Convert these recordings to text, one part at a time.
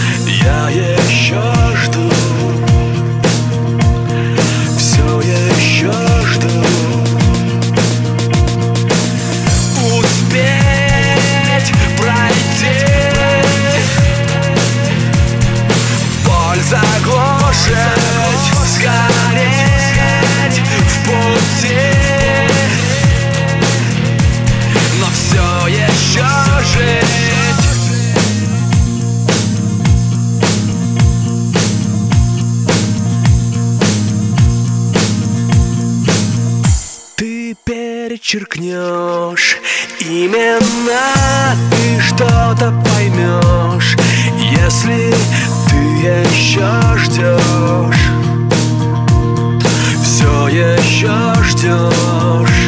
Я еще жду, все еще жду. Успеть пройти, боль заглушить, сгореть в пути, но все еще жить. Ты перечеркнешь именно, ты что-то поймешь, если ты еще ждешь, все еще ждешь.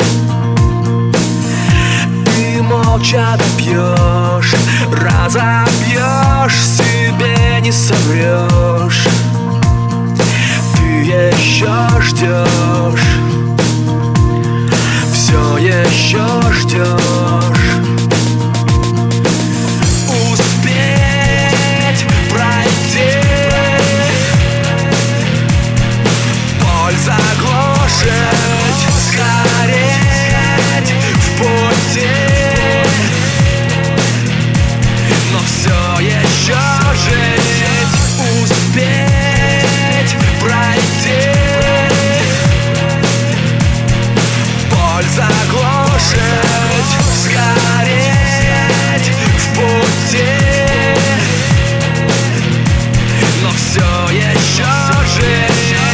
Ты молча допьешь, разобьешь, себе не соврешь. Ты еще ждешь, все еще ждешь. Успеть пройти, боль заглушить, сгореть в пути, но все еще жить. Успеть пройти, боль заглушить, сгореть в пути, но все еще жить.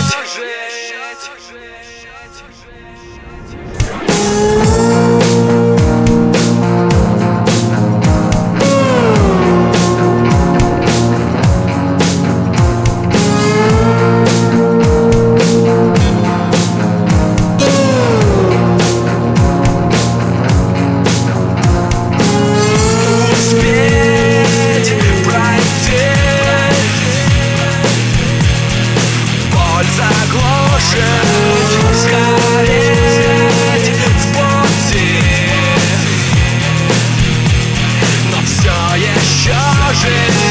Успеть пройти, боль заглушить, сгореть в пути, но все еще жить.